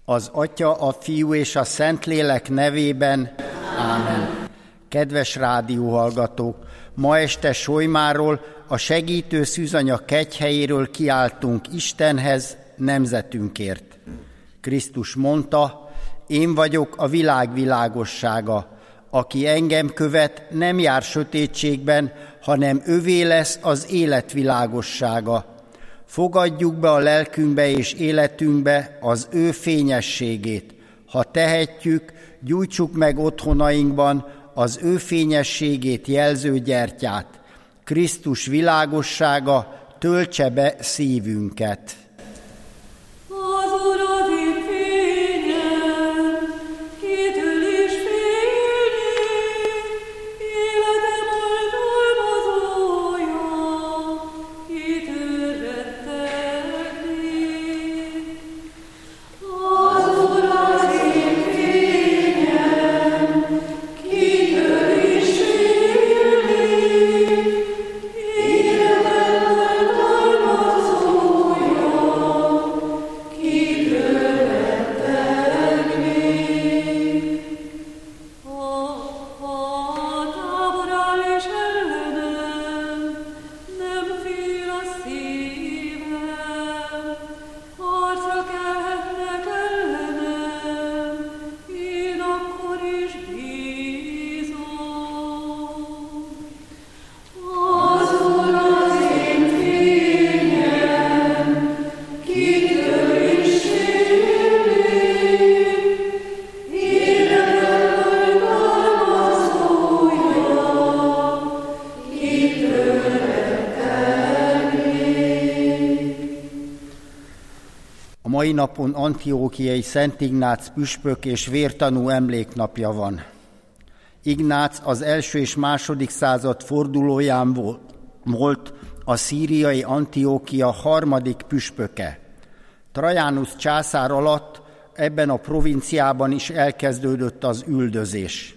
Az Atya, a Fiú és a Szentlélek nevében. Ámen. Kedves rádióhallgatók, ma este Solymáról, a segítő szűzanya kegyhelyéről kiáltunk Istenhez, nemzetünkért. Krisztus mondta: én vagyok a világ világossága. Aki engem követ, nem jár sötétségben, hanem övé lesz az élet világossága. Fogadjuk be a lelkünkbe és életünkbe az ő fényességét. Ha tehetjük, gyújtsuk meg otthonainkban az ő fényességét jelző gyertyát. Krisztus világossága töltse be szívünket. Mai napon Antiochiai Szent Ignác püspök és vértanú emléknapja van. Ignác az első és második század fordulóján volt a szíriai Antiochia harmadik püspöke. Trajanus császár alatt ebben a provinciában is elkezdődött az üldözés.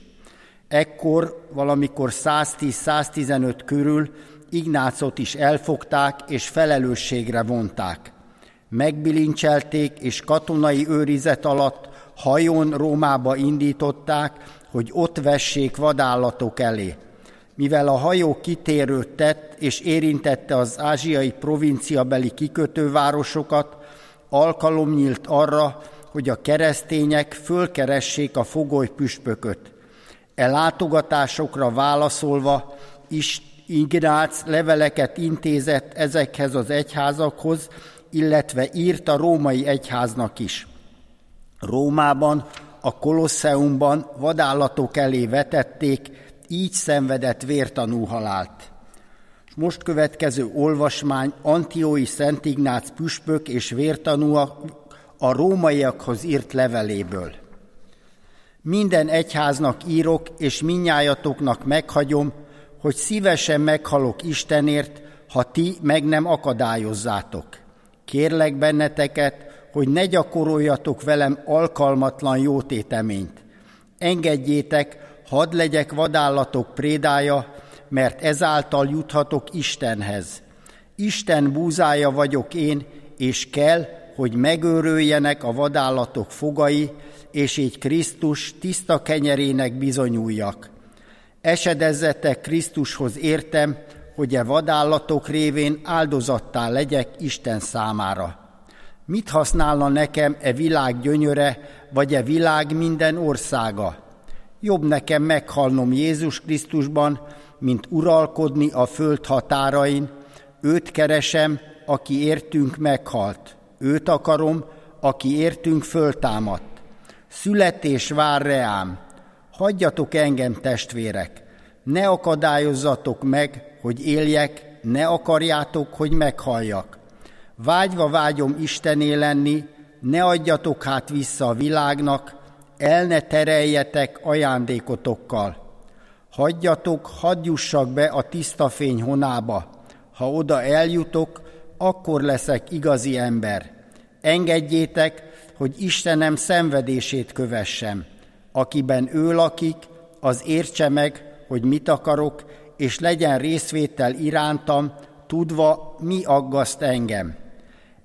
Ekkor, valamikor 110-115 körül Ignácot is elfogták és felelősségre vonták. Megbilincselték, és katonai őrizet alatt hajón Rómába indították, hogy ott vessék vadállatok elé. Mivel a hajó kitérőt tett és érintette az ázsiai provinciabeli kikötővárosokat, alkalom nyílt arra, hogy a keresztények fölkeressék a fogoly püspököt. E látogatásokra válaszolva Ignác leveleket intézett ezekhez az egyházakhoz, illetve írt a római egyháznak is. Rómában, a Kolosseumban vadállatok elé vetették, így szenvedett vértanú halált. Most következő olvasmány Antiochi Szent Ignác püspök és vértanú a rómaiakhoz írt leveléből. Minden egyháznak írok, és mindnyájatoknak meghagyom, hogy szívesen meghalok Istenért, ha ti meg nem akadályozzátok. Kérlek benneteket, hogy ne gyakoroljatok velem alkalmatlan jótéteményt. Engedjétek, hadd legyek vadállatok prédája, mert ezáltal juthatok Istenhez. Isten búzája vagyok én, és kell, hogy megőröljenek a vadállatok fogai, és így Krisztus tiszta kenyerének bizonyuljak. Esedezzetek Krisztushoz értem, hogy e vadállatok révén áldozattá legyek Isten számára. Mit használna nekem e világ gyönyöre, vagy e világ minden országa? Jobb nekem meghalnom Jézus Krisztusban, mint uralkodni a föld határain. Őt keresem, aki értünk meghalt. Őt akarom, aki értünk föltámadt. Születés vár reám. Hagyjatok engem, testvérek. Ne akadályozzatok meg, hogy éljek, ne akarjátok, hogy meghalljak. Vágyva vágyom Istené lenni, ne adjatok hát vissza a világnak, el ne tereljetek ajándékotokkal. Hagyjatok, hadd jussak be a tiszta fény honába. Ha oda eljutok, akkor leszek igazi ember. Engedjétek, hogy Istenem szenvedését kövessem. Akiben ő lakik, az értse meg, hogy mit akarok, és legyen részvétel irántam, tudva, mi aggaszt engem.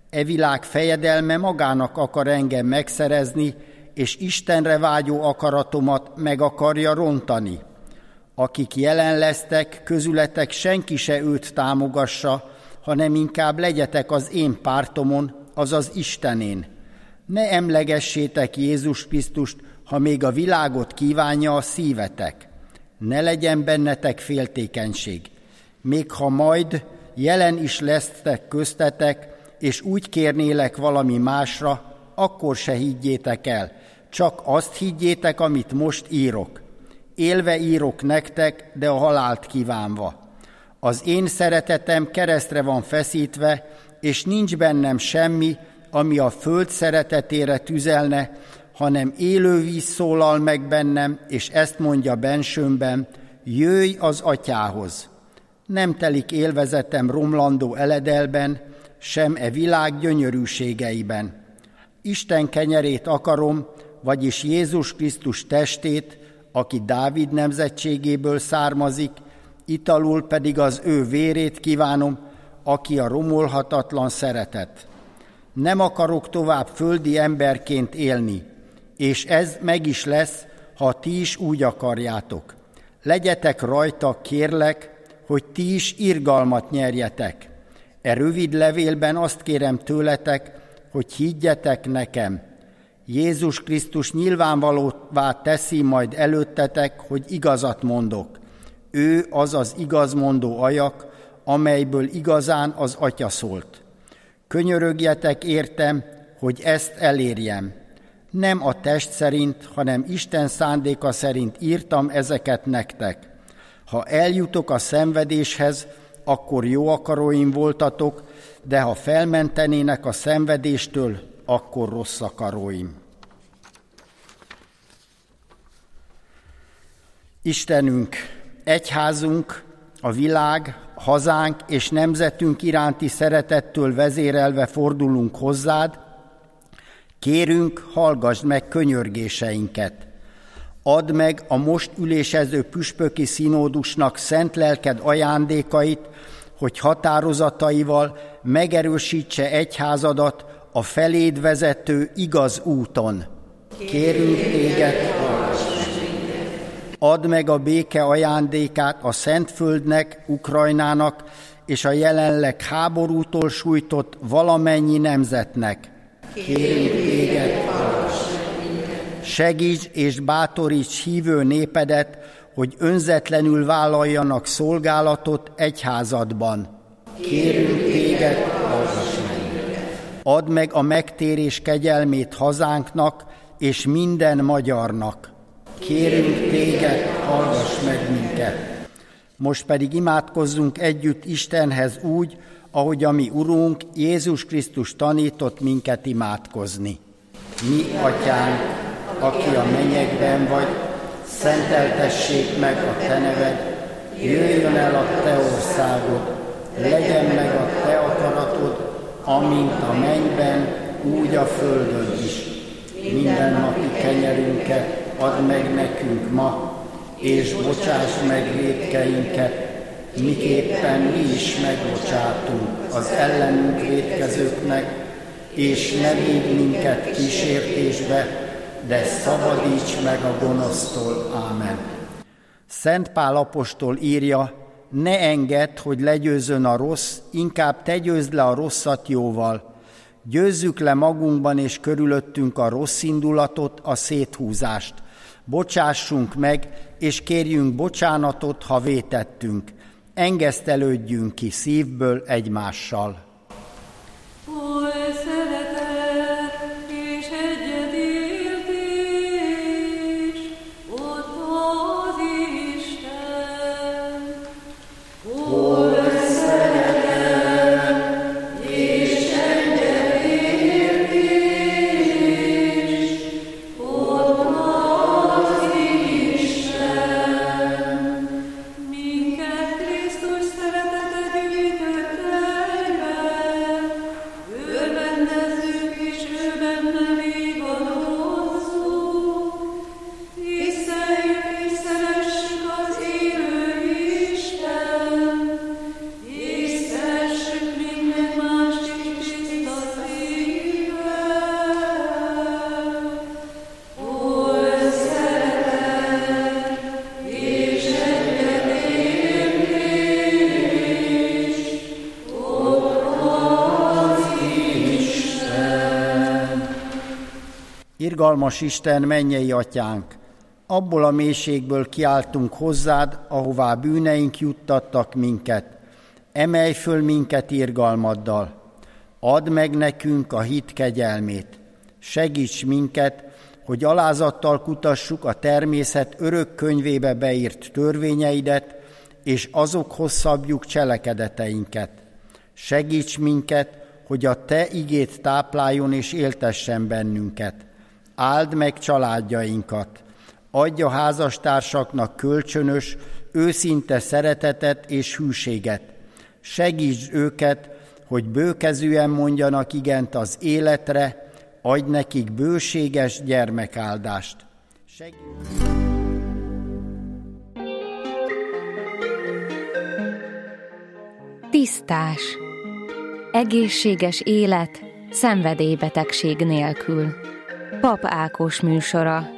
E világ fejedelme magának akar engem megszerezni, és Istenre vágyó akaratomat meg akarja rontani. Akik jelen lesztek, közületek senki se őt támogassa, hanem inkább legyetek az én pártomon, azaz Istenén. Ne emlegessétek Jézus Krisztust, ha még a világot kívánja a szívetek. Ne legyen bennetek féltékenység. Még ha majd jelen is lesztek köztetek, és úgy kérnélek valami másra, akkor se higgyétek el, csak azt higgyétek, amit most írok. Élve írok nektek, de a halált kívánva. Az én szeretetem keresztre van feszítve, és nincs bennem semmi, ami a föld szeretetére tüzelne, hanem élő víz szólal meg bennem, és ezt mondja bensőmben, jöjj az Atyához. Nem telik élvezetem romlandó eledelben, sem e világ gyönyörűségeiben. Isten kenyerét akarom, vagyis Jézus Krisztus testét, aki Dávid nemzetségéből származik, italul pedig az ő vérét kívánom, aki a romolhatatlan szeretet. Nem akarok tovább földi emberként élni, és ez meg is lesz, ha ti is úgy akarjátok. Legyetek rajta, kérlek, hogy ti is irgalmat nyerjetek. E rövid levélben azt kérem tőletek, hogy higgyetek nekem. Jézus Krisztus nyilvánvalóvá teszi majd előttetek, hogy igazat mondok. Ő az az igazmondó ajak, amelyből igazán az Atya szólt. Könyörögjetek értem, hogy ezt elérjem. Nem a test szerint, hanem Isten szándéka szerint írtam ezeket nektek. Ha eljutok a szenvedéshez, akkor jó akaróim voltatok, de ha felmentenének a szenvedéstől, akkor rossz akaróim. Istenünk, egyházunk, a világ, hazánk és nemzetünk iránti szeretettől vezérelve fordulunk hozzád, kérünk, hallgasd meg könyörgéseinket. Add meg a most ülésező püspöki színódusnak szent lelked ajándékait, hogy határozataival megerősítse egyházadat a feléd vezető igaz úton. Kérünk téged, hallgass meg! Add meg a béke ajándékát a Szentföldnek, Ukrajnának és a jelenleg háborútól sújtott valamennyi nemzetnek. Kérünk téged, hallgass meg! Segíts és bátoríts hívő népedet, hogy önzetlenül vállaljanak szolgálatot egyházadban. Kérünk téged, hallgass meg! Add meg a megtérés kegyelmét hazánknak és minden magyarnak. Kérünk téged, hallgass meg minket! Most pedig imádkozzunk együtt Istenhez úgy, ahogy a mi Urunk Jézus Krisztus tanított minket imádkozni. Mi, Atyánk, aki a mennyekben vagy, szenteltessék meg a te neved, jöjjön el a te országod, legyen meg a te akaratod, amint a mennyben, úgy a földön is. Mindennapi kenyerünket add meg nekünk ma, és bocsáss meg vétkeinket, miképpen mi is megbocsátunk az ellenünk vétkezőknek, és ne védj minket kísértésbe, de szabadíts meg a gonosztól. Ámen. Szent Pál apostol írja, ne engedd, hogy legyőzzön a rossz, inkább te győzd le a rosszat jóval. Győzzük le magunkban és körülöttünk a rossz indulatot, a széthúzást. Bocsássunk meg, és kérjünk bocsánatot, ha vétettünk. Engesztelődjünk ki szívből egymással. Minket Krisztus szeretete gyűjtött egybe, Irgalmas Isten, mennyei atyánk, abból a mélységből kiáltunk hozzád, ahová bűneink juttattak minket. Emelj föl minket irgalmaddal. Add meg nekünk a hit kegyelmét. Segíts minket, hogy alázattal kutassuk a természet örök könyvébe beírt törvényeidet, és azokhoz szabjuk cselekedeteinket. Segíts minket, hogy a te igét tápláljon és éltessen bennünket. Áld meg családjainkat. Adj a házastársaknak kölcsönös, őszinte szeretetet és hűséget. Segítsd őket, hogy bőkezűen mondjanak igent az életre, adj nekik bőséges gyermekáldást. Tisztás. Egészséges élet, szenvedélybetegség nélkül. Pap Ákos műsora.